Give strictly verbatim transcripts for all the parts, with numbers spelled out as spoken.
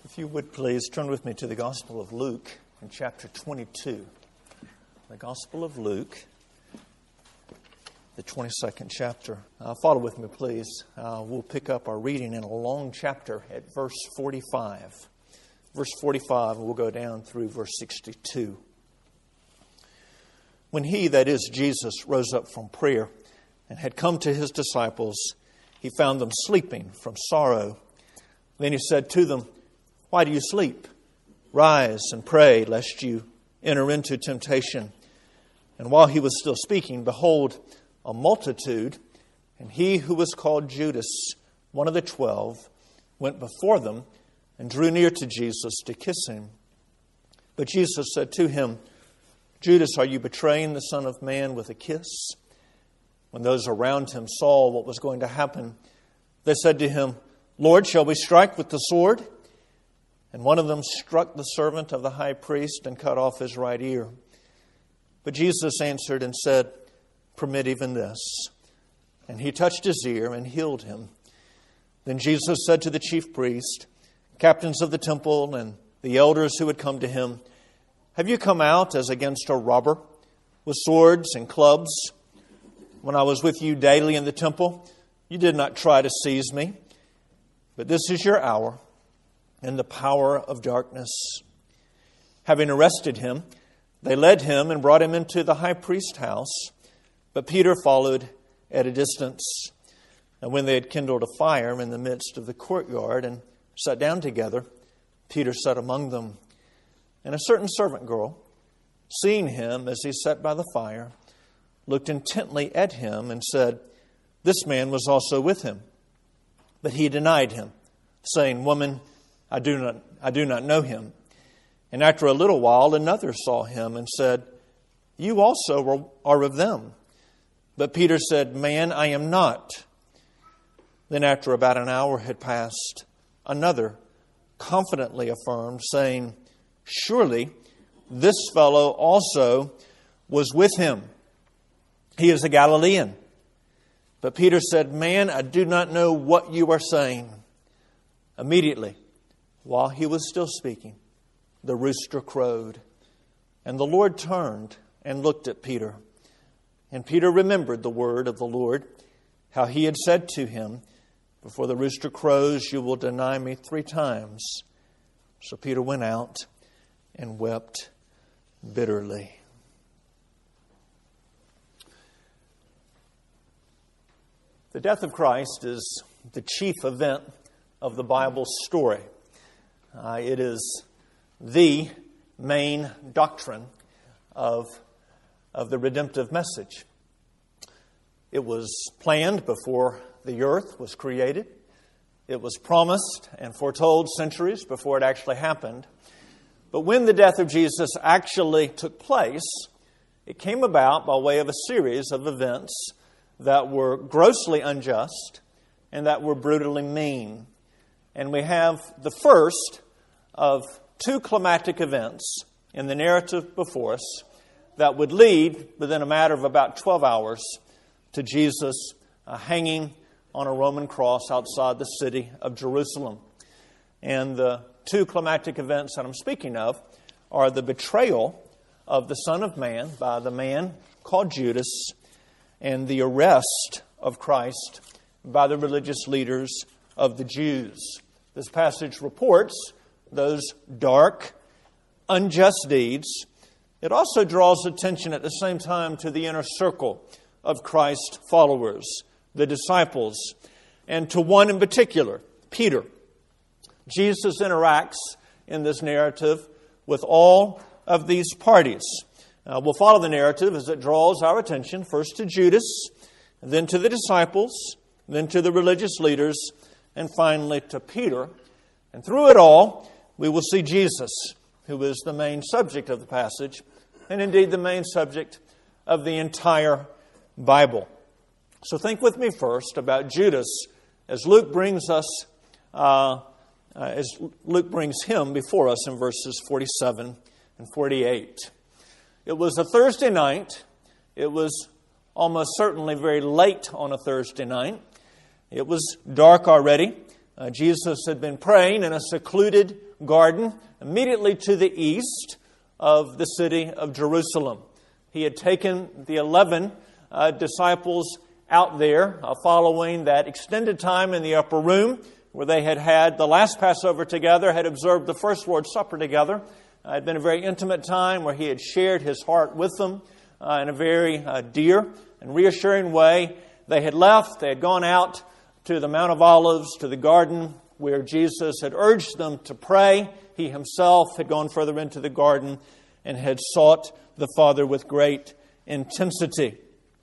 If you would please turn with me to the Gospel of Luke in chapter twenty-two. The Gospel of Luke, the twenty-second chapter. Uh, follow with me, please. Uh, we'll pick up our reading in a long chapter at verse forty-five. Verse forty-five, and we'll go down through verse sixty-two. When he, that is Jesus, rose up from prayer and had come to his disciples, he found them sleeping from sorrow. Then he said to them, "Why do you sleep? Rise and pray, lest you enter into temptation." And while he was still speaking, behold, a multitude, and he who was called Judas, one of the twelve, went before them and drew near to Jesus to kiss him. But Jesus said to him, "Judas, are you betraying the Son of Man with a kiss?" When those around him saw what was going to happen, they said to him, "Lord, shall we strike with the sword?" And one of them struck the servant of the high priest and cut off his right ear. But Jesus answered and said, "Permit even this." And he touched his ear and healed him. Then Jesus said to the chief priest, captains of the temple, and the elders who had come to him, "Have you come out as against a robber, with swords and clubs? When I was with you daily in the temple, you did not try to seize me. But this is your hour, and the power of darkness." Having arrested him, they led him and brought him into the high priest's house. But Peter followed at a distance. And when they had kindled a fire in the midst of the courtyard and sat down together, Peter sat among them. And a certain servant girl, seeing him as he sat by the fire, looked intently at him and said, "This man was also with him." But he denied him, saying, "Woman, I do not, I do not know him." And after a little while, another saw him and said, "You also are of them." But Peter said, "Man, I am not." Then after about an hour had passed, another confidently affirmed, saying, "Surely this fellow also was with him. He is a Galilean." But Peter said, "Man, I do not know what you are saying." Immediately, while he was still speaking, the rooster crowed. And the Lord turned and looked at Peter. And Peter remembered the word of the Lord, how he had said to him, "Before the rooster crows, you will deny me three times." So Peter went out and wept bitterly. The death of Christ is the chief event of the Bible story. Uh, it is the main doctrine of, of the redemptive message. It was planned before the earth was created. It was promised and foretold centuries before it actually happened. But when the death of Jesus actually took place, it came about by way of a series of events that were grossly unjust and that were brutally mean. And we have the first of two climactic events in the narrative before us that would lead, within a matter of about twelve hours, to Jesus uh, hanging on a Roman cross outside the city of Jerusalem. And the two climactic events that I'm speaking of are the betrayal of the Son of Man by the man called Judas, and the arrest of Christ by the religious leaders of the Jews. This passage reports those dark, unjust deeds. It also draws attention at the same time to the inner circle of Christ's followers, the disciples, and to one in particular, Peter. Jesus interacts in this narrative with all of these parties. Uh, we'll follow the narrative as it draws our attention first to Judas, then to the disciples, then to the religious leaders, and finally to Peter. And through it all, we will see Jesus, who is the main subject of the passage, and indeed the main subject of the entire Bible. So think with me first about Judas as Luke brings us, uh, uh, as Luke brings him before us in verses forty-seven and forty-eight. It was a Thursday night. It was almost certainly very late on a Thursday night. It was dark already. Uh, Jesus had been praying in a secluded garden immediately to the east of the city of Jerusalem. He had taken the eleven uh, disciples out there uh, following that extended time in the upper room where they had had the last Passover together, had observed the first Lord's Supper together. Uh, it had been a very intimate time where he had shared his heart with them uh, in a very uh, dear and reassuring way. They had left, they had gone out to the Mount of Olives, to the garden where Jesus had urged them to pray. He himself had gone further into the garden and had sought the Father with great intensity.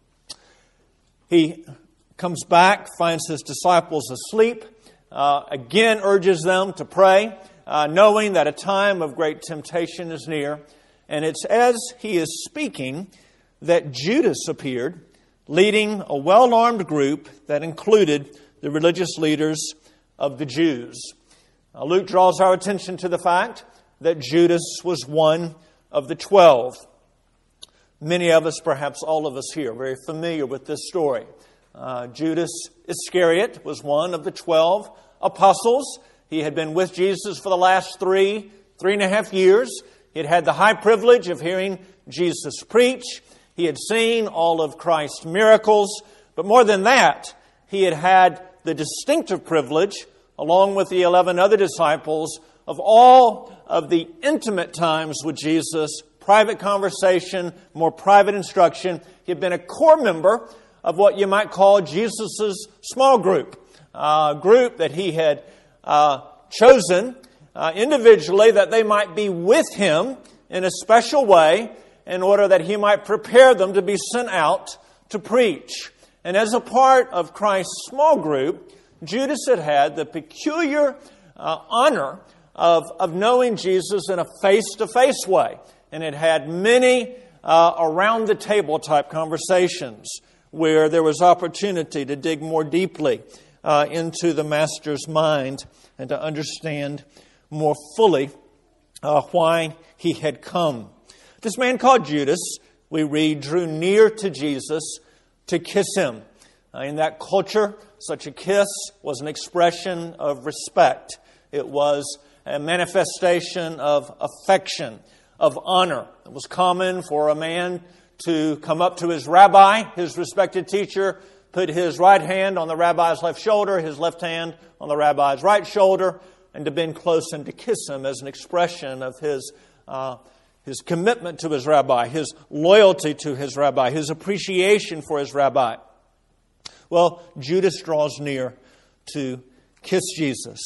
He comes back, finds his disciples asleep, uh, again urges them to pray, uh, knowing that a time of great temptation is near. And it's as he is speaking that Judas appeared, leading a well-armed group that included the religious leaders of the Jews. Now, Luke draws our attention to the fact that Judas was one of the twelve. Many of us, perhaps all of us here, are very familiar with this story. Uh, Judas Iscariot was one of the twelve apostles. He had been with Jesus for the last three, three and a half years. He had had the high privilege of hearing Jesus preach. He had seen all of Christ's miracles. But more than that, he had had the distinctive privilege, along with the eleven other disciples, of all of the intimate times with Jesus, private conversation, more private instruction. He had been a core member of what you might call Jesus' small group, a group that he had uh, chosen uh, individually that they might be with him in a special way in order that he might prepare them to be sent out to preach. And as a part of Christ's small group, Judas had had the peculiar uh, honor of, of knowing Jesus in a face-to-face way. And it had many uh, around-the-table type conversations where there was opportunity to dig more deeply uh, into the Master's mind and to understand more fully uh, why he had come. This man called Judas, we read, drew near to Jesus to kiss him. Uh, in that culture, such a kiss was an expression of respect. It was a manifestation of affection, of honor. It was common for a man to come up to his rabbi, his respected teacher, put his right hand on the rabbi's left shoulder, his left hand on the rabbi's right shoulder, and to bend close and to kiss him as an expression of his uh, his commitment to his rabbi, his loyalty to his rabbi, his appreciation for his rabbi. Well, Judas draws near to kiss Jesus.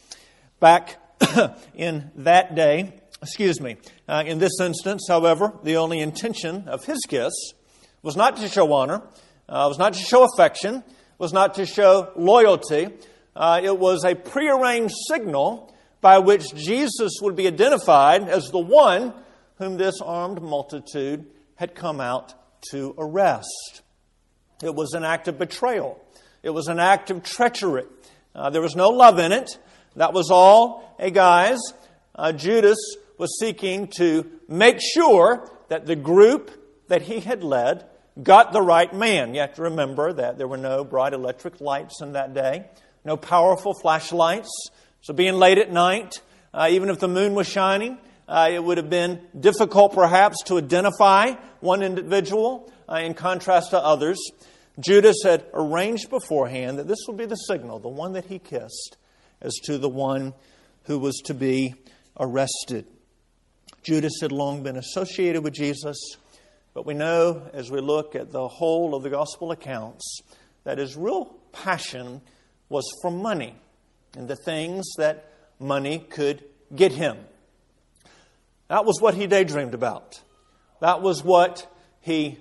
Back in that day, excuse me, uh, in this instance, however, the only intention of his kiss was not to show honor, uh, was not to show affection, was not to show loyalty. Uh, it was a prearranged signal by which Jesus would be identified as the one whom this armed multitude had come out to arrest. It was an act of betrayal. It was an act of treachery. Uh, there was no love in it. That was all. Hey guys, uh, Judas was seeking to make sure that the group that he had led got the right man. You have to remember that there were no bright electric lights in that day, no powerful flashlights. So being late at night, uh, even if the moon was shining, uh, it would have been difficult perhaps to identify one individual uh, in contrast to others. Judas had arranged beforehand that this would be the signal, the one that he kissed, as to the one who was to be arrested. Judas had long been associated with Jesus, but we know as we look at the whole of the gospel accounts that his real passion was for money and the things that money could get him. That was what he daydreamed about. That was what he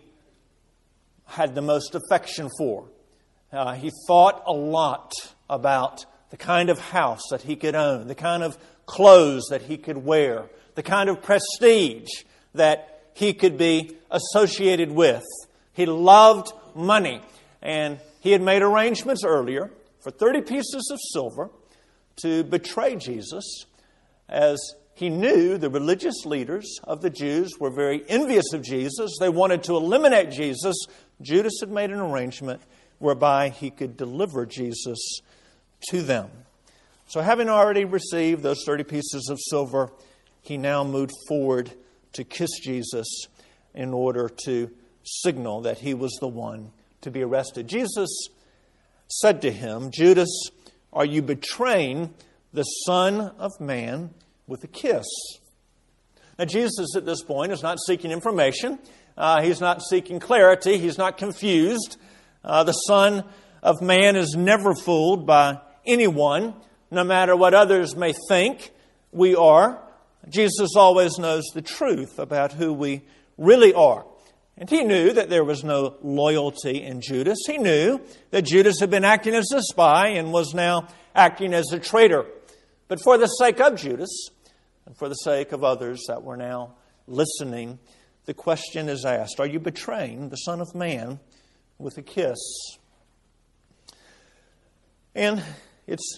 had the most affection for. Uh, he thought a lot about the kind of house that he could own, the kind of clothes that he could wear, the kind of prestige that he could be associated with. He loved money, and he had made arrangements earlier for thirty pieces of silver to betray Jesus, as he knew the religious leaders of the Jews were very envious of Jesus. They wanted to eliminate Jesus. Judas had made an arrangement whereby he could deliver Jesus to them. So having already received those thirty pieces of silver, he now moved forward to kiss Jesus in order to signal that he was the one to be arrested. Jesus said to him, "Judas, are you betraying the Son of Man with a kiss?" Now, Jesus at this point is not seeking information. Uh, he's not seeking clarity. He's not confused. Uh, the Son of Man is never fooled by anyone, no matter what others may think we are. Jesus always knows the truth about who we really are. And he knew that there was no loyalty in Judas. He knew that Judas had been acting as a spy and was now acting as a traitor. But for the sake of Judas, and for the sake of others that were now listening, the question is asked, are you betraying the Son of Man with a kiss? And it's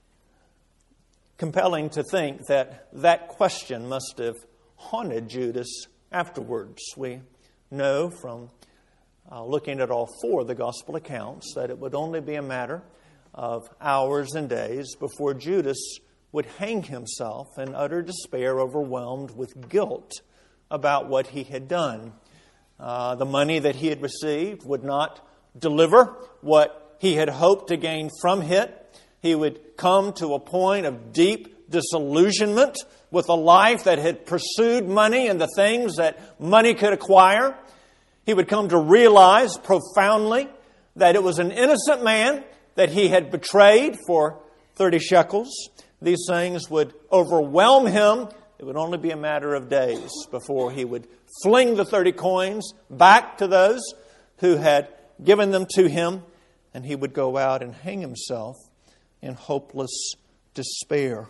compelling to think that that question must have haunted Judas afterwards. We know from uh, looking at all four of the gospel accounts that it would only be a matter of hours and days before Judas would hang himself in utter despair, overwhelmed with guilt about what he had done. Uh, the money that he had received would not deliver what he had hoped to gain from it. He would come to a point of deep disillusionment with a life that had pursued money and the things that money could acquire. He would come to realize profoundly that it was an innocent man that he had betrayed for thirty shekels. These things would overwhelm him. It would only be a matter of days before he would fling the thirty coins back to those who had given them to him, and he would go out and hang himself in hopeless despair.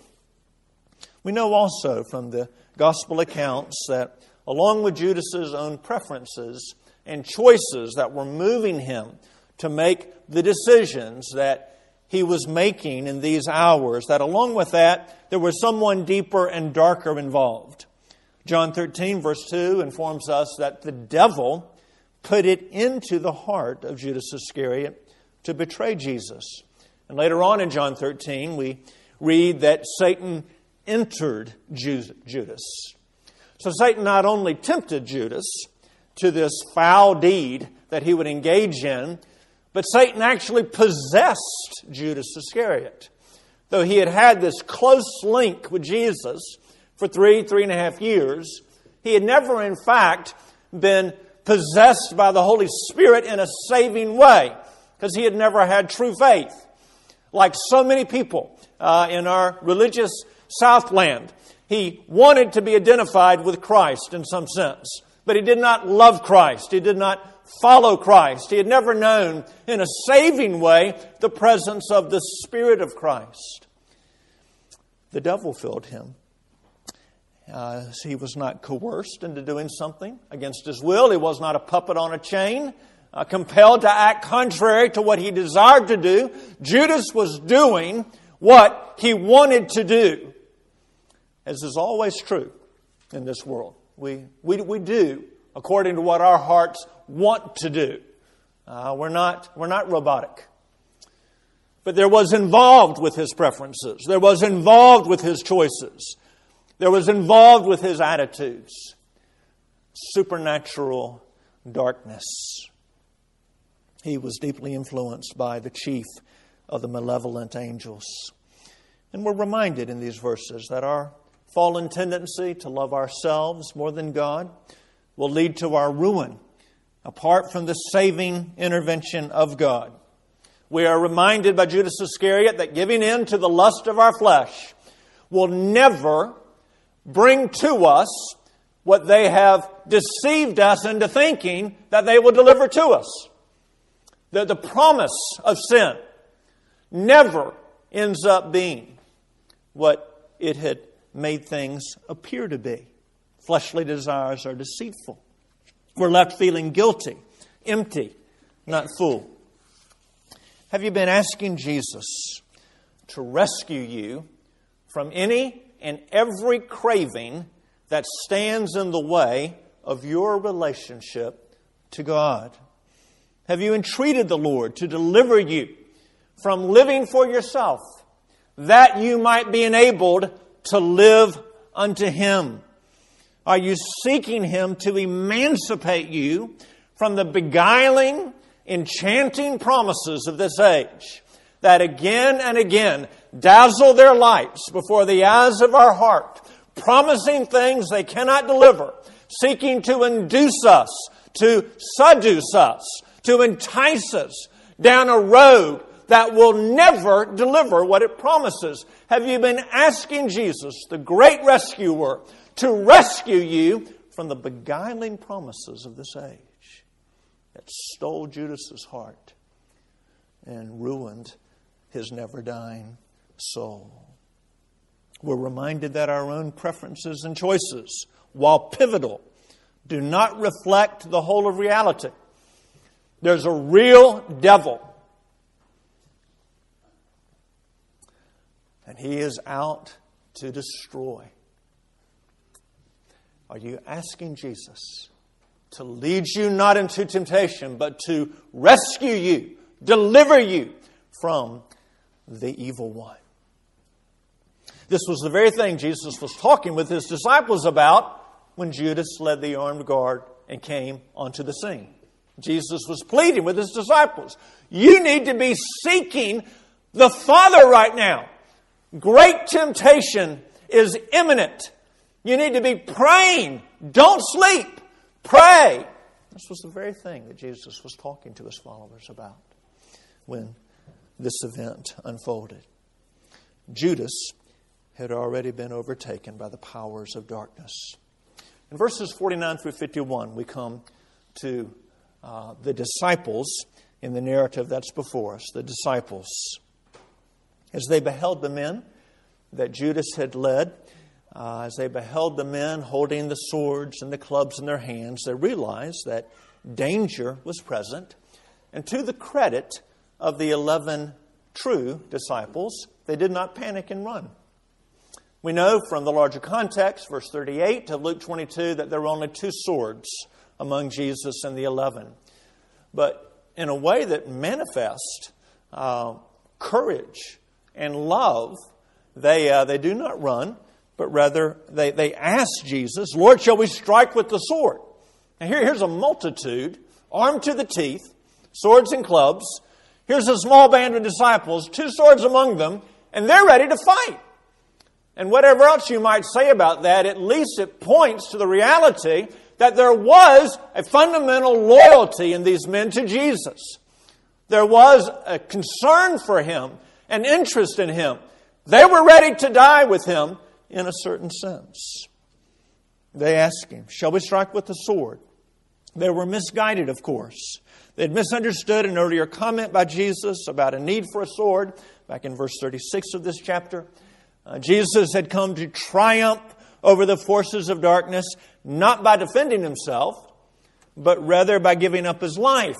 We know also from the gospel accounts that along with Judas's own preferences and choices that were moving him to make the decisions that he was making in these hours, that along with that, there was someone deeper and darker involved. John thirteen, verse two, informs us that the devil put it into the heart of Judas Iscariot to betray Jesus. And later on in John thirteen, we read that Satan entered Judas. So Satan not only tempted Judas to this foul deed that he would engage in, but Satan actually possessed Judas Iscariot. Though he had had this close link with Jesus for three, three and a half years, he had never in fact been possessed by the Holy Spirit in a saving way, because he had never had true faith. Like so many people uh, in our religious Southland, he wanted to be identified with Christ in some sense, but he did not love Christ. He did not follow Christ. He had never known in a saving way the presence of the Spirit of Christ. The devil filled him. Uh, he was not coerced into doing something against his will. He was not a puppet on a chain, uh, compelled to act contrary to what he desired to do. Judas was doing what he wanted to do, as is always true in this world. We, we, we do according to what our hearts want to do. Uh, we're not, we're not robotic. But there was involved with his preferences. There was involved with his choices. There was involved with his attitudes. Supernatural darkness. He was deeply influenced by the chief of the malevolent angels. And we're reminded in these verses that our fallen tendency to love ourselves more than God will lead to our ruin, apart from the saving intervention of God. We are reminded by Judas Iscariot that giving in to the lust of our flesh will never bring to us what they have deceived us into thinking that they will deliver to us. The, the promise of sin never ends up being what it had made things appear to be. Fleshly desires are deceitful. We're left feeling guilty, empty, not full. Have you been asking Jesus to rescue you from any and every craving that stands in the way of your relationship to God? Have you entreated the Lord to deliver you from living for yourself, that you might be enabled to live unto Him? Are you seeking Him to emancipate you from the beguiling, enchanting promises of this age that again and again dazzle their lights before the eyes of our heart, promising things they cannot deliver, seeking to induce us, to seduce us, to entice us down a road that will never deliver what it promises? Have you been asking Jesus, the great rescuer, to rescue you from the beguiling promises of this age that stole Judas's heart and ruined his never-dying soul? We're reminded that our own preferences and choices, while pivotal, do not reflect the whole of reality. There's a real devil, and he is out to destroy. Are you asking Jesus to lead you not into temptation, but to rescue you, deliver you from the evil one? This was the very thing Jesus was talking with His disciples about when Judas led the armed guard and came onto the scene. Jesus was pleading with His disciples. You need to be seeking the Father right now. Great temptation is imminent. You need to be praying. Don't sleep. Pray. This was the very thing that Jesus was talking to His followers about when this event unfolded. Judas had already been overtaken by the powers of darkness. In verses forty-nine through fifty-one, we come to uh, the disciples in the narrative that's before us. The disciples, as they beheld the men that Judas had led, uh, as they beheld the men holding the swords and the clubs in their hands, they realized that danger was present. And to the credit of the eleven true disciples, they did not panic and run. We know from the larger context, verse thirty-eight of Luke twenty-two, that there were only two swords among Jesus and the eleven. But in a way that manifests uh, courage and love, they uh, they do not run, but rather they, they ask Jesus, Lord, shall we strike with the sword? And here, here's a multitude, armed to the teeth, swords and clubs. Here's a small band of disciples, two swords among them, and they're ready to fight. And whatever else you might say about that, at least it points to the reality that there was a fundamental loyalty in these men to Jesus. There was a concern for Him, an interest in Him. They were ready to die with Him in a certain sense. They asked Him, shall we strike with the sword? They were misguided, of course. They'd misunderstood an earlier comment by Jesus about a need for a sword, back in verse thirty-six of this chapter. Uh, Jesus had come to triumph over the forces of darkness, not by defending Himself, but rather by giving up His life.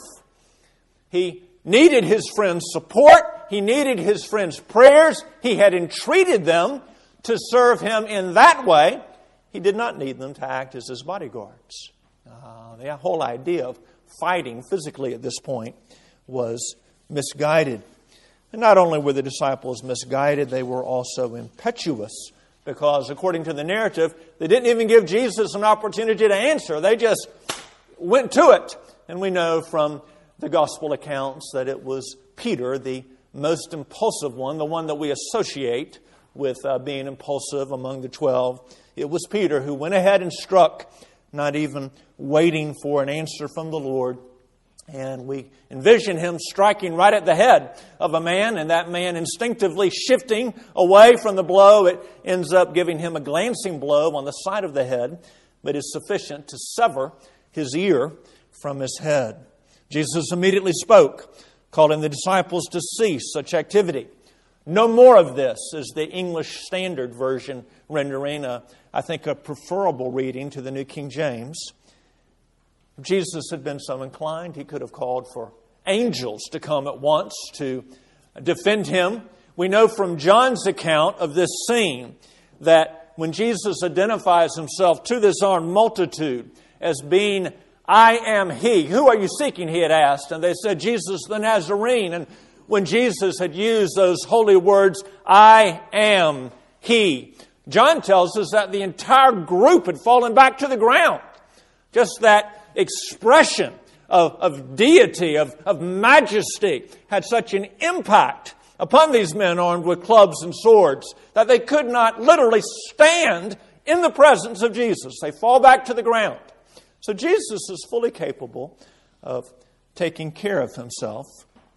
He needed His friends' support. He needed His friends' prayers. He had entreated them to serve Him in that way. He did not need them to act as His bodyguards. Uh, the whole idea of fighting physically at this point was misguided. And not only were the disciples misguided, they were also impetuous, because according to the narrative, they didn't even give Jesus an opportunity to answer. They just went to it. And we know from the gospel accounts that it was Peter, the most impulsive one, the one that we associate with uh, being impulsive among the twelve. It was Peter who went ahead and struck, not even waiting for an answer from the Lord. And we envision him striking right at the head of a man, and that man instinctively shifting away from the blow. It ends up giving him a glancing blow on the side of the head, but is sufficient to sever his ear from his head. Jesus immediately spoke, calling the disciples to cease such activity. No more of this is the English Standard Version rendering, a, I think, a preferable reading to the New King James. If Jesus had been so inclined, He could have called for angels to come at once to defend Him. We know from John's account of this scene that when Jesus identifies Himself to this armed multitude as being, I am He. Who are you seeking? He had asked. And they said, Jesus the Nazarene. And when Jesus had used those holy words, I am He. John tells us that the entire group had fallen back to the ground. Just that expression of, of deity, of, of majesty, had such an impact upon these men armed with clubs and swords that they could not literally stand in the presence of Jesus. They fall back to the ground. So Jesus is fully capable of taking care of Himself.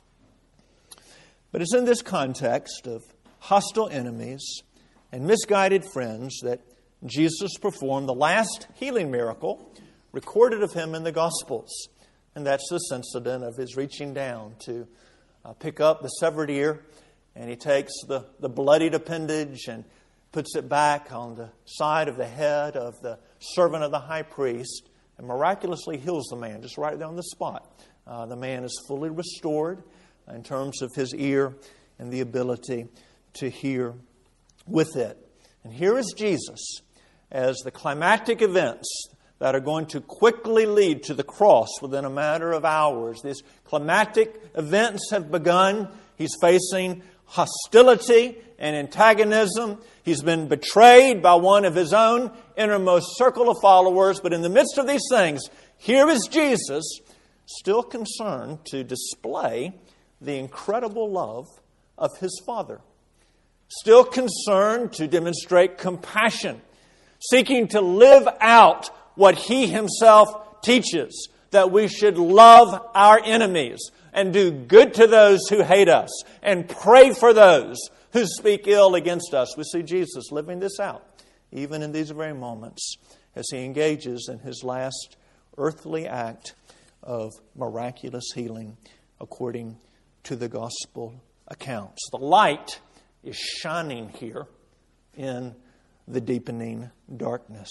But it's in this context of hostile enemies and misguided friends that Jesus performed the last healing miracle recorded of Him in the Gospels. And that's this incident of His reaching down to uh, pick up the severed ear, and He takes the, the bloodied appendage and puts it back on the side of the head of the servant of the high priest, and miraculously heals the man just right there on the spot. Uh, the man is fully restored in terms of his ear and the ability to hear with it. And here is Jesus as the climactic events that are going to quickly lead to the cross within a matter of hours. These climactic events have begun. He's facing hostility and antagonism. He's been betrayed by one of His own innermost circle of followers. But in the midst of these things, here is Jesus still concerned to display the incredible love of His Father. Still concerned to demonstrate compassion, seeking to live out what He Himself teaches, that we should love our enemies and do good to those who hate us and pray for those who speak ill against us. We see Jesus living this out, even in these very moments, as He engages in His last earthly act of miraculous healing according to the gospel accounts. The light is shining here in the deepening darkness.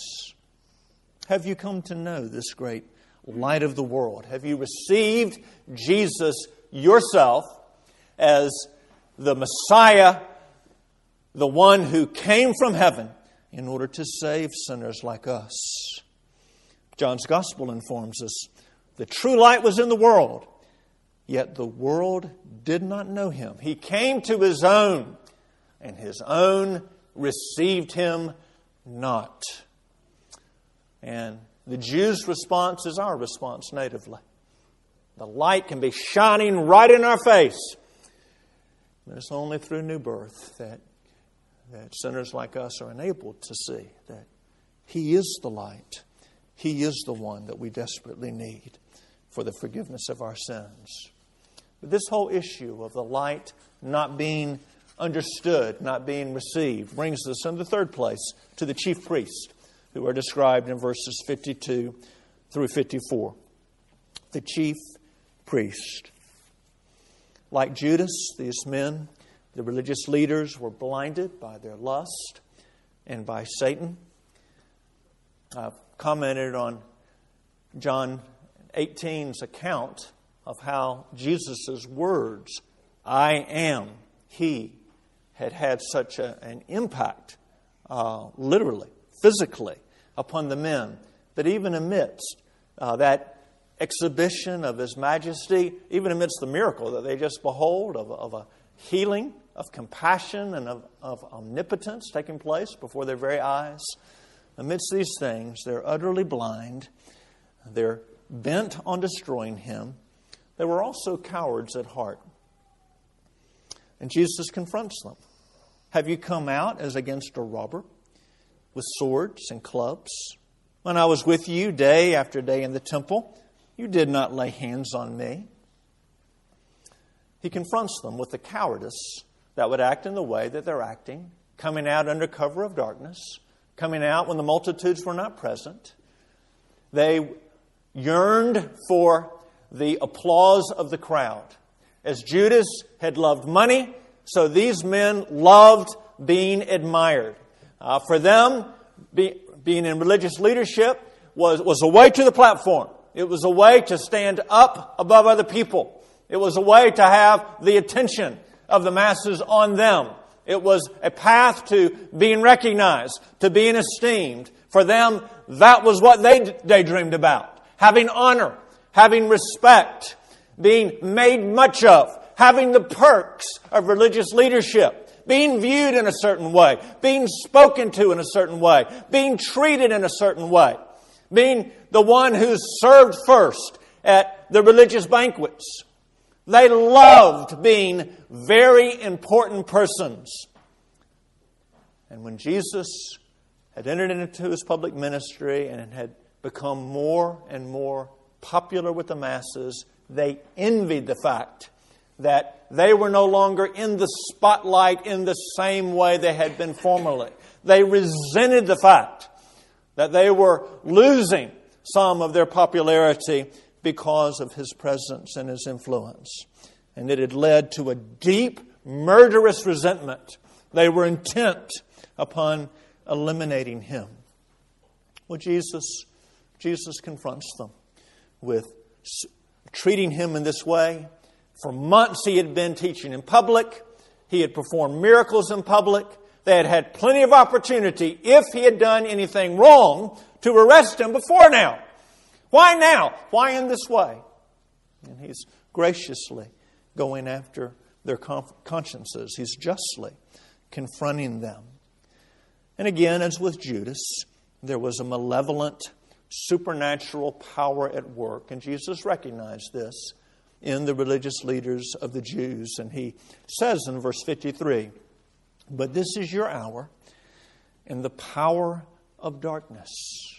Have you come to know this great light of the world? Have you received Jesus yourself as the Messiah, the one who came from heaven in order to save sinners like us? John's Gospel informs us the true light was in the world, yet the world did not know Him. He came to His own, and His own received Him not. And the Jews' response is our response natively. The light can be shining right in our face. But it's only through new birth that, that sinners like us are enabled to see that He is the light. He is the one that we desperately need for the forgiveness of our sins. But this whole issue of the light not being understood, not being received, brings us in the third place to the chief priests, who are described in verses fifty-two through fifty-four. The chief priest. Like Judas, these men, the religious leaders, were blinded by their lust and by Satan. I've commented on John eighteen's account of how Jesus' words, I am He, had had such a, an impact, uh, literally, physically, upon the men, that even amidst uh, that exhibition of His majesty, even amidst the miracle that they just behold of, of a healing, of compassion, and of, of omnipotence taking place before their very eyes, amidst these things, they're utterly blind. They're bent on destroying Him. They were also cowards at heart. And Jesus confronts them. Have you come out as against a robber with swords and clubs? When I was with you day after day in the temple, you did not lay hands on me. He confronts them with the cowardice that would act in the way that they're acting, coming out under cover of darkness, coming out when the multitudes were not present. They yearned for the applause of the crowd. As Judas had loved money, so these men loved being admired. Uh, for them, be, being in religious leadership was, was a way to the platform. It was a way to stand up above other people. It was a way to have the attention of the masses on them. It was a path to being recognized, to being esteemed. For them, that was what they daydreamed about. Having honor, having respect, being made much of, having the perks of religious leadership, being viewed in a certain way, being spoken to in a certain way, being treated in a certain way, being the one who's served first at the religious banquets. They loved being very important persons. And when Jesus had entered into his public ministry and had become more and more popular with the masses, they envied the fact that they were no longer in the spotlight in the same way they had been formerly. They resented the fact that they were losing some of their popularity because of his presence and his influence. And it had led to a deep, murderous resentment. They were intent upon eliminating him. Well, Jesus, Jesus confronts them with treating him in this way. For months he had been teaching in public. He had performed miracles in public. They had had plenty of opportunity, if he had done anything wrong, to arrest him before now. Why now? Why in this way? And he's graciously going after their consciences. He's justly confronting them. And again, as with Judas, there was a malevolent, supernatural power at work. And Jesus recognized this in the religious leaders of the Jews. And he says in verse fifty-three, "But this is your hour and the power of darkness."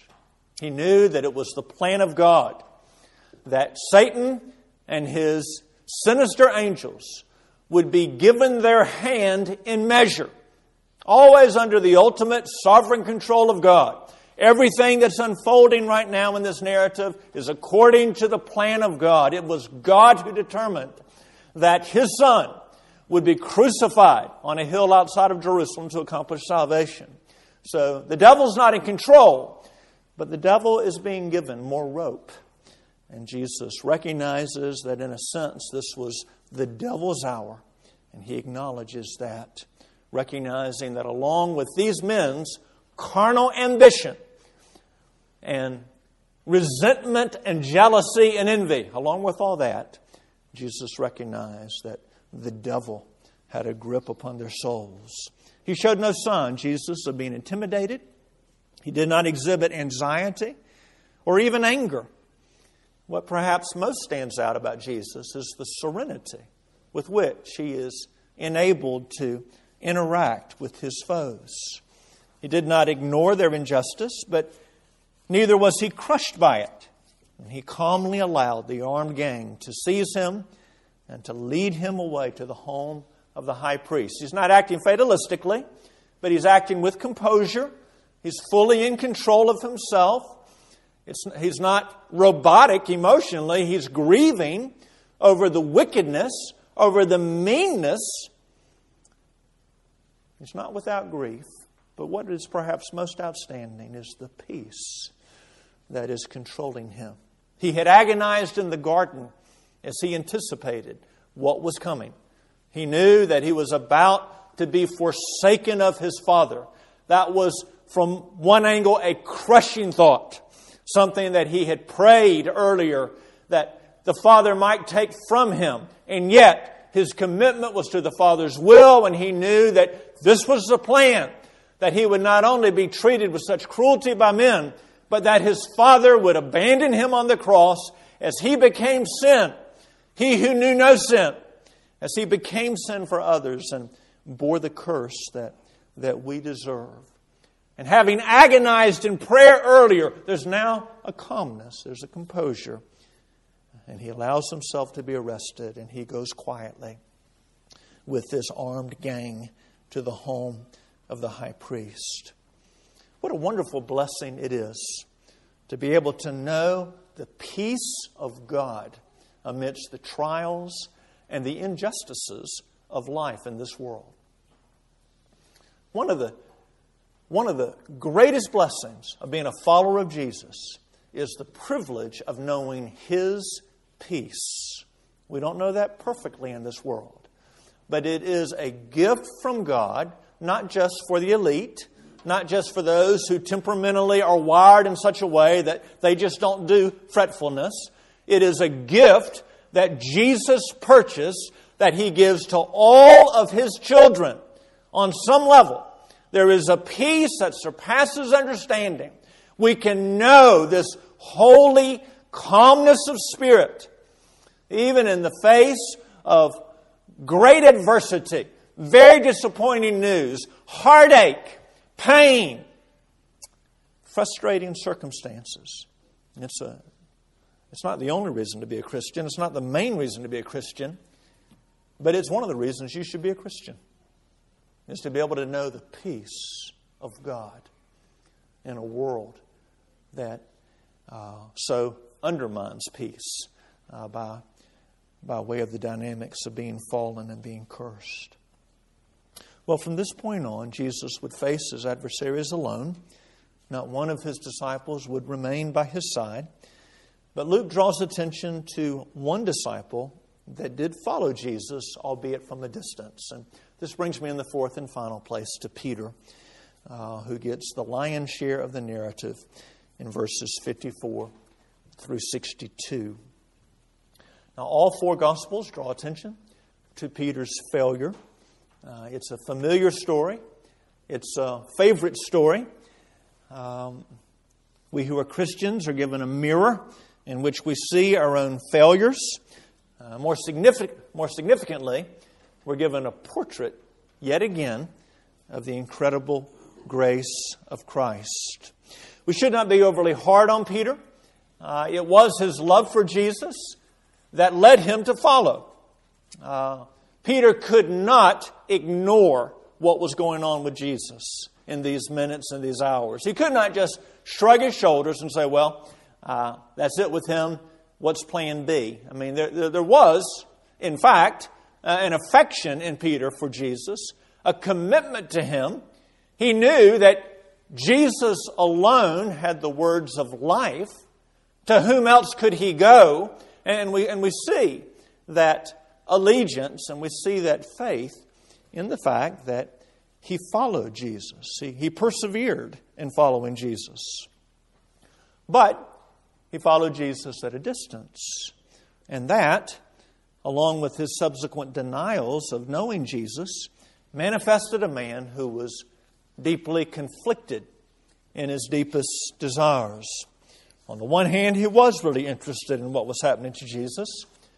He knew that it was the plan of God that Satan and his sinister angels would be given their hand in measure, always under the ultimate sovereign control of God. Everything that's unfolding right now in this narrative is according to the plan of God. It was God who determined that his Son would be crucified on a hill outside of Jerusalem to accomplish salvation. So the devil's not in control, but the devil is being given more rope. And Jesus recognizes that in a sense this was the devil's hour. And he acknowledges that, recognizing that along with these men's carnal ambition and resentment and jealousy and envy, along with all that, Jesus recognized that the devil had a grip upon their souls. He showed no sign, Jesus, of being intimidated. He did not exhibit anxiety or even anger. What perhaps most stands out about Jesus is the serenity with which he is enabled to interact with his foes. He did not ignore their injustice, but neither was he crushed by it. And he calmly allowed the armed gang to seize him and to lead him away to the home of the high priest. He's not acting fatalistically, but he's acting with composure. He's fully in control of himself. It's, he's not robotic emotionally. He's grieving over the wickedness, over the meanness. He's not without grief. But what is perhaps most outstanding is the peace that is controlling him. He had agonized in the garden as he anticipated what was coming. He knew that he was about to be forsaken of his Father. That was, from one angle, a crushing thought. Something that he had prayed earlier that the Father might take from him. And yet, his commitment was to the Father's will, and he knew that this was the plan. That he would not only be treated with such cruelty by men, but that his Father would abandon him on the cross as he became sin. He who knew no sin, as he became sin for others and bore the curse that, that we deserve. And having agonized in prayer earlier, there's now a calmness, there's a composure. And he allows himself to be arrested, and he goes quietly with this armed gang to the home of the high priest. What a wonderful blessing it is to be able to know the peace of God amidst the trials and the injustices of life in this world. One of the One of the greatest blessings of being a follower of Jesus is the privilege of knowing His peace. We don't know that perfectly in this world, but it is a gift from God, not just for the elite, not just for those who temperamentally are wired in such a way that they just don't do fretfulness. It is a gift that Jesus purchased that He gives to all of His children on some level. There is a peace that surpasses understanding. We can know this holy calmness of spirit, even in the face of great adversity, very disappointing news, heartache, pain, frustrating circumstances. And it's a, it's not the only reason to be a Christian. It's not the main reason to be a Christian. But it's one of the reasons you should be a Christian. Is to be able to know the peace of God in a world that uh, so undermines peace uh, by, by way of the dynamics of being fallen and being cursed. Well, from this point on, Jesus would face His adversaries alone. Not one of His disciples would remain by His side. But Luke draws attention to one disciple that did follow Jesus, albeit from a distance. And this brings me in the fourth and final place to Peter, uh, who gets the lion's share of the narrative in verses fifty-four through sixty-two. Now, all four Gospels draw attention to Peter's failure. Uh, it's a familiar story. It's a favorite story. Um, we who are Christians are given a mirror in which we see our own failures. Uh, more significant, more significantly, we're given a portrait, yet again, of the incredible grace of Christ. We should not be overly hard on Peter. Uh, it was his love for Jesus that led him to follow. Uh, Peter could not ignore what was going on with Jesus in these minutes and these hours. He could not just shrug his shoulders and say, well, uh, that's it with him. What's plan B? I mean, there, there, there was, in fact, uh, an affection in Peter for Jesus, a commitment to Him. He knew that Jesus alone had the words of life. To whom else could He go? And we, and we see that allegiance and we see that faith in the fact that He followed Jesus. He, he persevered in following Jesus. But He followed Jesus at a distance. And that, along with His subsequent denials of knowing Jesus, manifested a man who was deeply conflicted in his deepest desires. On the one hand, he was really interested in what was happening to Jesus.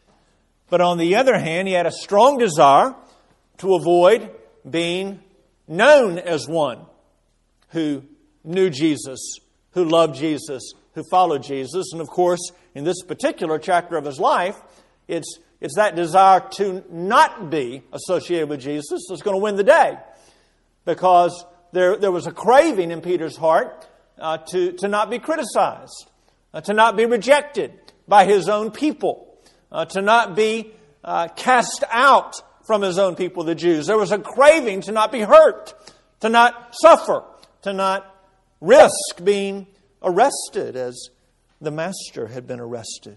But on the other hand, he had a strong desire to avoid being known as one who knew Jesus, who loved Jesus, who followed Jesus. And of course, in this particular chapter of his life, it's, it's that desire to not be associated with Jesus that's going to win the day. Because there, there was a craving in Peter's heart uh, to, to not be criticized, uh, to not be rejected by his own people, uh, to not be uh, cast out from his own people, the Jews. There was a craving to not be hurt, to not suffer, to not risk being arrested as the Master had been arrested.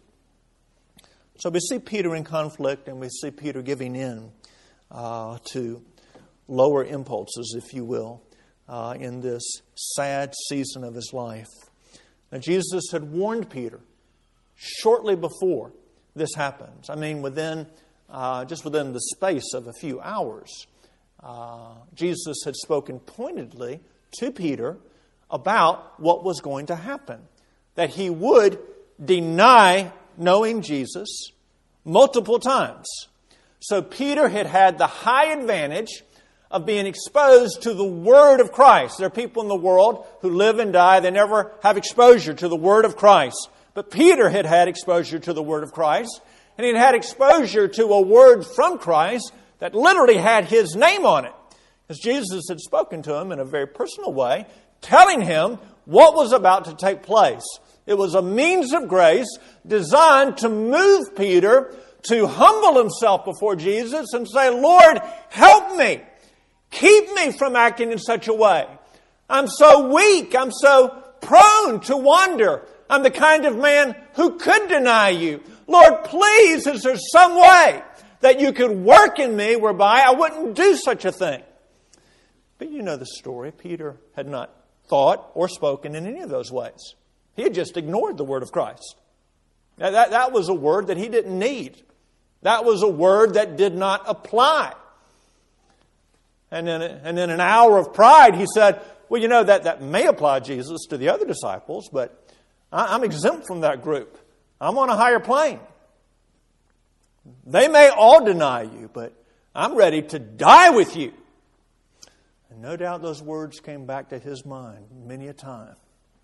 So we see Peter in conflict, and we see Peter giving in uh, to lower impulses, if you will, uh, in this sad season of his life. Now, Jesus had warned Peter shortly before this happens. I mean, within uh, just within the space of a few hours, uh, Jesus had spoken pointedly to Peter about what was going to happen. That he would deny knowing Jesus multiple times. So Peter had had the high advantage of being exposed to the Word of Christ. There are people in the world who live and die. They never have exposure to the Word of Christ. But Peter had had exposure to the Word of Christ. And he had had exposure to a word from Christ that literally had his name on it. As Jesus had spoken to him in a very personal way, telling him what was about to take place. It was a means of grace designed to move Peter to humble himself before Jesus and say, Lord, help me. Keep me from acting in such a way. I'm so weak. I'm so prone to wander. I'm the kind of man who could deny you. Lord, please, is there some way that you could work in me whereby I wouldn't do such a thing? But you know the story. Peter had not thought or spoken in any of those ways. He had just ignored the word of Christ. Now, that, that was a word that he didn't need. That was a word that did not apply. And then, and in an hour of pride, he said, well, you know, that, that may apply, Jesus, to the other disciples, but I, I'm exempt from that group. I'm on a higher plane. They may all deny you, but I'm ready to die with you. And no doubt those words came back to his mind many a time,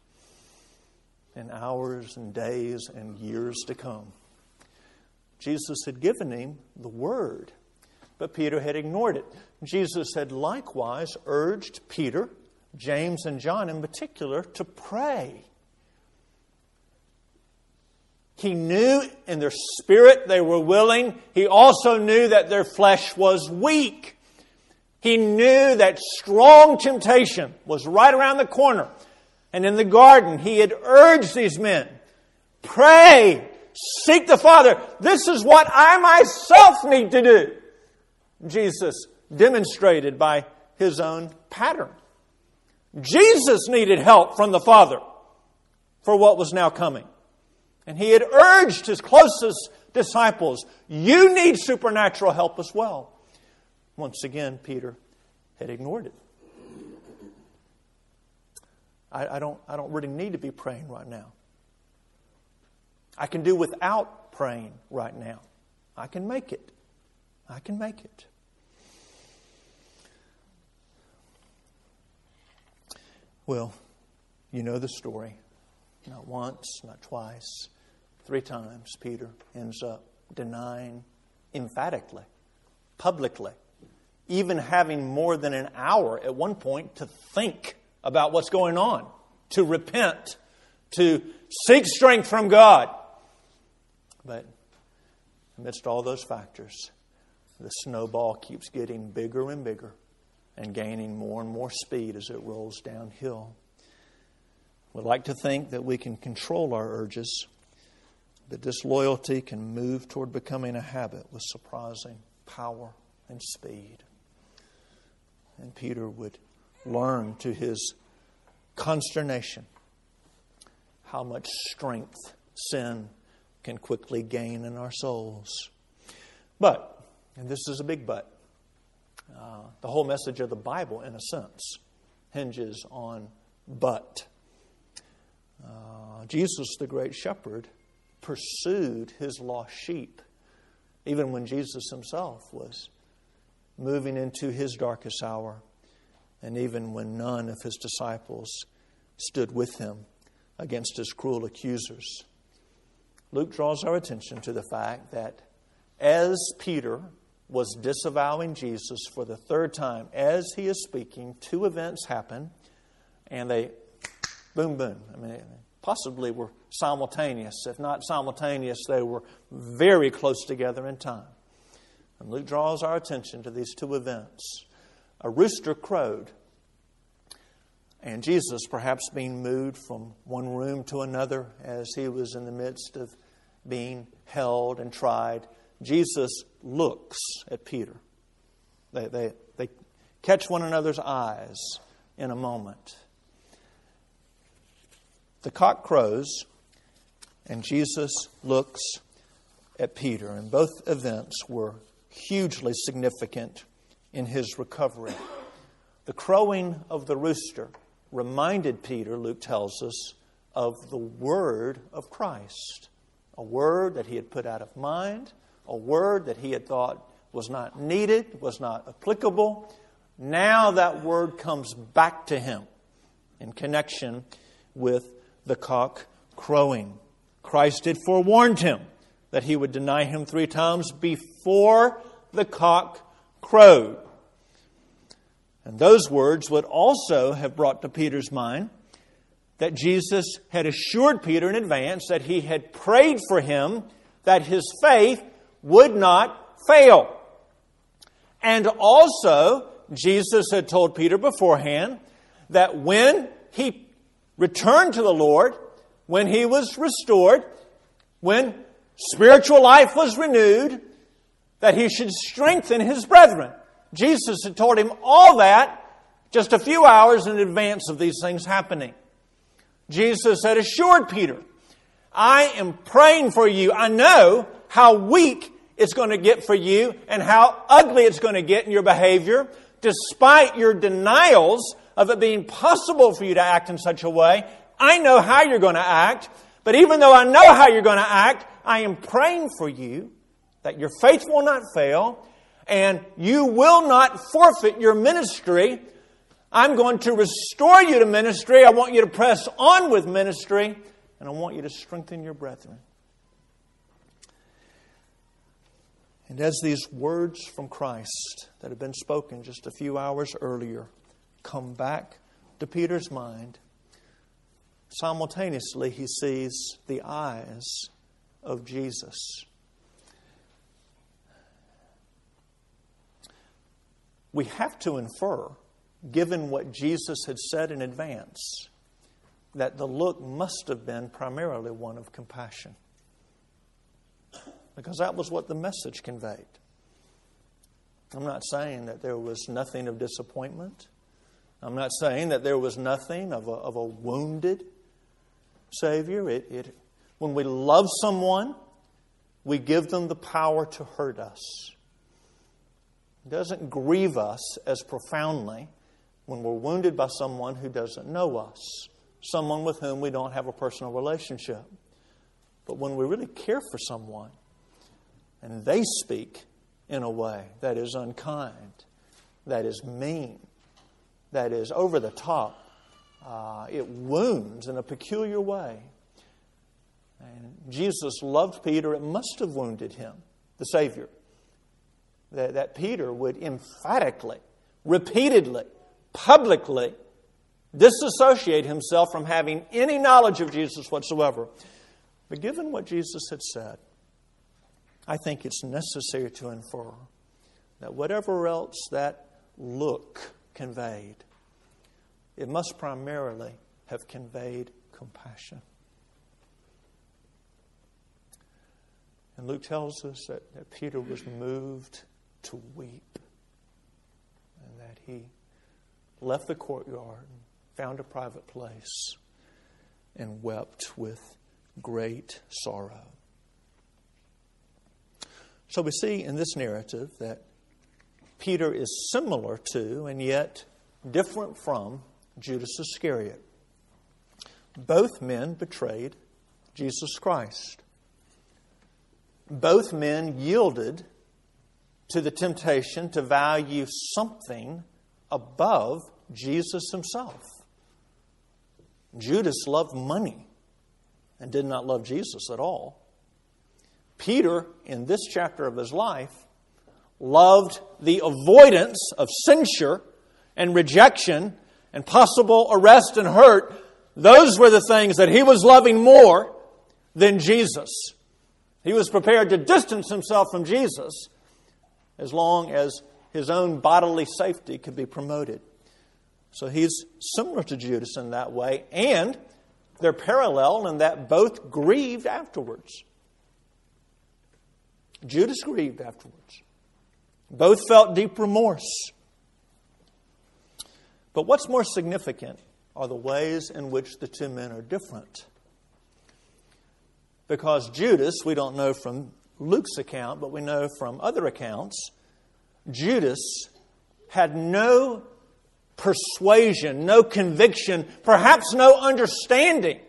in hours and days and years to come. Jesus had given him the word, but Peter had ignored it. Jesus had likewise urged Peter, James, and John in particular to pray. He knew in their spirit they were willing. He also knew that their flesh was weak. He knew that strong temptation was right around the corner. And in the garden, he had urged these men, pray, seek the Father. This is what I myself need to do. Jesus demonstrated by his own pattern. Jesus needed help from the Father for what was now coming. And he had urged his closest disciples, you need supernatural help as well. Once again, Peter had ignored it. I, I don't, I don't really need to be praying right now. I can do without praying right now. I can make it. I can make it. Well, you know the story. Not once, not twice, three times Peter ends up denying emphatically, publicly, even having more than an hour at one point to think about what's going on, to repent, to seek strength from God. But amidst all those factors, the snowball keeps getting bigger and bigger and gaining more and more speed as it rolls downhill. We'd like to think that we can control our urges, that disloyalty can move toward becoming a habit with surprising power and speed. And Peter would learn to his consternation how much strength sin can quickly gain in our souls. But, and this is a big but, uh, the whole message of the Bible, in a sense, hinges on but. Uh, Jesus, the great shepherd, pursued his lost sheep, even when Jesus himself was moving into his darkest hour, and even when none of his disciples stood with him against his cruel accusers. Luke draws our attention to the fact that as Peter was disavowing Jesus for the third time, as he is speaking, two events happen, and they, boom, boom. I mean, possibly were simultaneous. If not simultaneous, they were very close together in time. And Luke draws our attention to these two events. A rooster crowed, and Jesus, perhaps being moved from one room to another as he was in the midst of being held and tried, Jesus looks at Peter. They, they, they catch one another's eyes in a moment. The cock crows, and Jesus looks at Peter. And both events were hugely significant in his recovery. The crowing of the rooster reminded Peter, Luke tells us, of the word of Christ. A word that he had put out of mind, a word that he had thought was not needed, was not applicable. Now that word comes back to him in connection with the cock crowing. Christ had forewarned him that he would deny him three times before the cock crowed. And those words would also have brought to Peter's mind that Jesus had assured Peter in advance that he had prayed for him that his faith would not fail. And also, Jesus had told Peter beforehand that when he returned to the Lord, when he was restored, when spiritual life was renewed, that he should strengthen his brethren. Jesus had told him all that just a few hours in advance of these things happening. Jesus had assured Peter, I am praying for you. I know how weak it's going to get for you and how ugly it's going to get in your behavior, despite your denials of it being possible for you to act in such a way. I know how you're going to act, but even though I know how you're going to act, I am praying for you that your faith will not fail and you will not forfeit your ministry. I'm going to restore you to ministry. I want you to press on with ministry, and I want you to strengthen your brethren. And as these words from Christ that have been spoken just a few hours earlier come back to Peter's mind, simultaneously he sees the eyes of Jesus. We have to infer, given what Jesus had said in advance, that the look must have been primarily one of compassion. Because that was what the message conveyed. I'm not saying that there was nothing of disappointment. I'm not saying that there was nothing of a, of a wounded Savior. It, it, when we love someone, we give them the power to hurt us. It doesn't grieve us as profoundly when we're wounded by someone who doesn't know us, someone with whom we don't have a personal relationship. But when we really care for someone, and they speak in a way that is unkind, that is mean, that is over the top, uh, it wounds in a peculiar way. And Jesus loved Peter. It must have wounded him, the Savior, that, that Peter would emphatically, repeatedly, publicly disassociate himself from having any knowledge of Jesus whatsoever. But given what Jesus had said, I think it's necessary to infer that whatever else that look conveyed, it must primarily have conveyed compassion. And Luke tells us that, that Peter was moved to weep, and that he left the courtyard and found a private place and wept with great sorrow. So we see in this narrative that Peter is similar to and yet different from Judas Iscariot. Both men betrayed Jesus Christ. Both men yielded to the temptation to value something above Jesus himself. Judas loved money and did not love Jesus at all. Peter, in this chapter of his life, loved the avoidance of censure and rejection and possible arrest and hurt. Those were the things that he was loving more than Jesus. He was prepared to distance himself from Jesus as long as his own bodily safety could be promoted. So he's similar to Judas in that way, and they're parallel in that both grieved afterwards. Judas grieved afterwards. Both felt deep remorse. But what's more significant are the ways in which the two men are different. Because Judas, we don't know from Luke's account, but we know from other accounts, Judas had no persuasion, no conviction, perhaps no understanding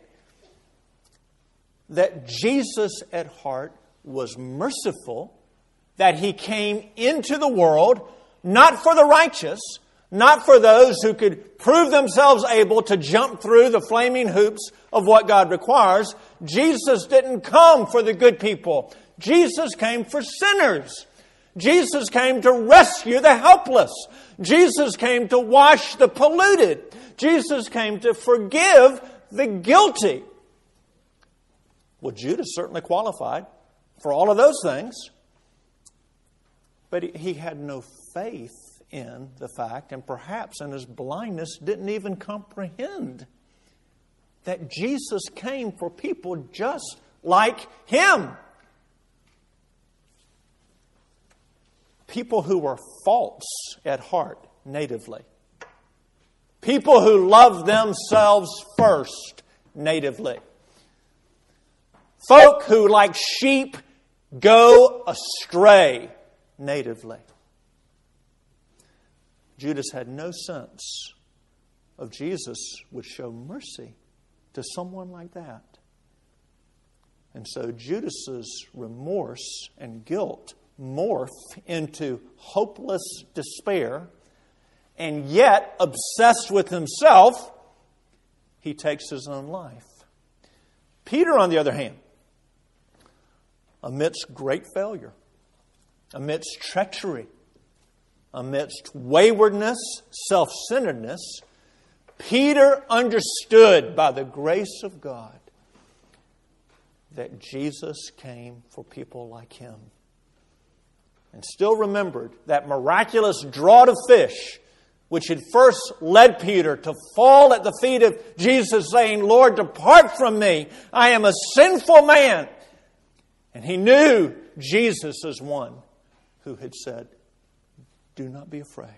that Jesus at heart was merciful, that He came into the world not for the righteous, not for those who could prove themselves able to jump through the flaming hoops of what God requires. Jesus didn't come for the good people. Jesus came for sinners. Jesus came to rescue the helpless. Jesus came to wash the polluted. Jesus came to forgive the guilty. Well, Judas certainly qualified for all of those things. But he had no faith in the fact, and perhaps in his blindness didn't even comprehend that Jesus came for people just like him. People who were false at heart natively. People who loved themselves first natively. Folk who, like sheep, go astray natively. Judas had no sense of Jesus would show mercy to someone like that. And so Judas's remorse and guilt morph into hopeless despair, and yet, obsessed with himself, he takes his own life. Peter, on the other hand, amidst great failure, amidst treachery, amidst waywardness, self-centeredness, Peter understood by the grace of God that Jesus came for people like him. And still remembered that miraculous draught of fish which had first led Peter to fall at the feet of Jesus, saying, Lord, depart from me. I am a sinful man. And he knew Jesus as one who had said, do not be afraid.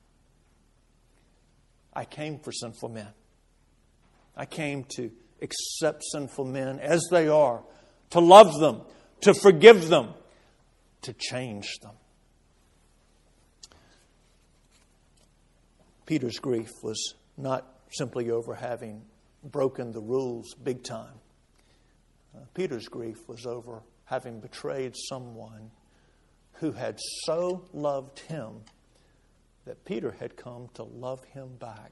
I came for sinful men. I came to accept sinful men as they are, to love them, to forgive them, to change them. Peter's grief was not simply over having broken the rules big time. Uh, Peter's grief was over having betrayed someone who had so loved him that Peter had come to love him back.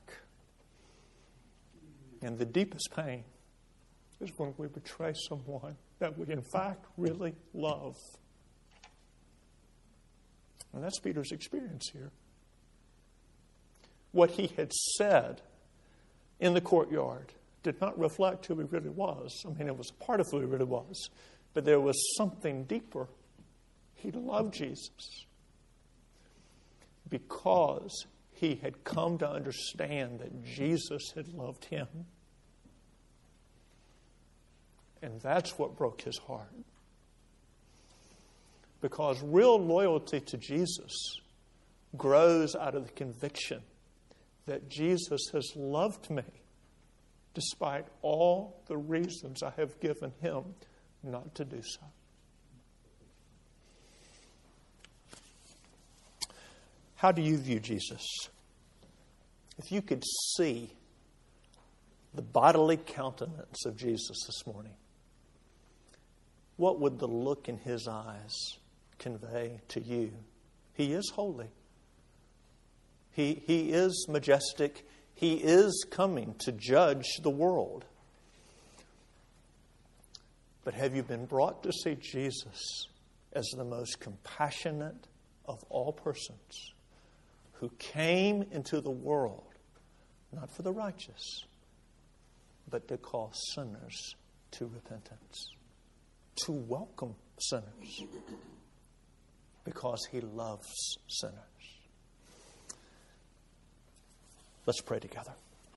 And the deepest pain is when we betray someone that we in fact really love. And that's Peter's experience here. What he had said in the courtyard did not reflect who he really was. I mean, it was a part of who he really was. But there was something deeper. He loved Jesus because he had come to understand that Jesus had loved him. And that's what broke his heart. Because real loyalty to Jesus grows out of the conviction that Jesus has loved me despite all the reasons I have given him not to do so. How do you view Jesus? If you could see the bodily countenance of Jesus this morning, what would the look in his eyes convey to you? He is holy. He, he is majestic. He is coming to judge the world. But have you been brought to see Jesus as the most compassionate of all persons, who came into the world not for the righteous, but to call sinners to repentance, to welcome sinners, because he loves sinners? Let's pray together.